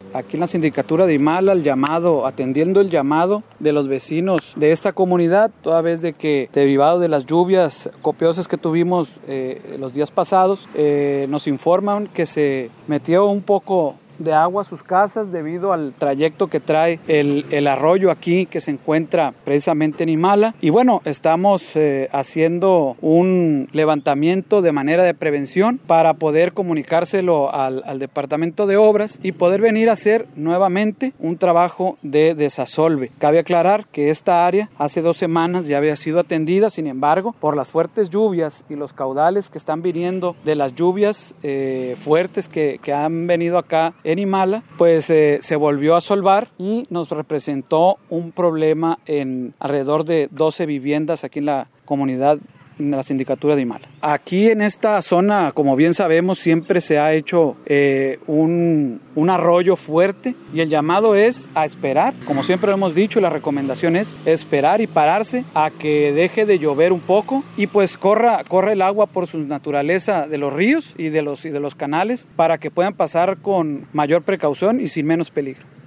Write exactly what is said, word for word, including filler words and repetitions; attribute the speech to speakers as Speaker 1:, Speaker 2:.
Speaker 1: aquí en la sindicatura de Imala, el llamado, atendiendo el llamado de los vecinos de esta comunidad, toda vez de que derivado de las lluvias copiosas que tuvimos eh, los días pasados, eh, nos informan que se metió un poco de agua a sus casas debido al trayecto que trae el, el arroyo aquí que se encuentra precisamente en Imala. Y bueno, estamos eh, haciendo un levantamiento de manera de prevención para poder comunicárselo al, al Departamento de Obras y poder venir a hacer nuevamente un trabajo de desasolve. Cabe aclarar que esta área hace dos semanas ya había sido atendida, sin embargo, por las fuertes lluvias y los caudales que están viniendo de las lluvias eh, fuertes que, que han venido acá en Imala, pues eh, se volvió a solvar y nos representó un problema en alrededor de doce viviendas aquí en la comunidad, en la sindicatura de Imala. Aquí en esta zona, como bien sabemos, siempre se ha hecho eh, un, un arroyo fuerte y el llamado es a esperar. Como siempre lo hemos dicho, la recomendación es esperar y pararse a que deje de llover un poco y pues corra, corra el agua por su naturaleza de los ríos y de los, y de los canales para que puedan pasar con mayor precaución y sin menos peligro.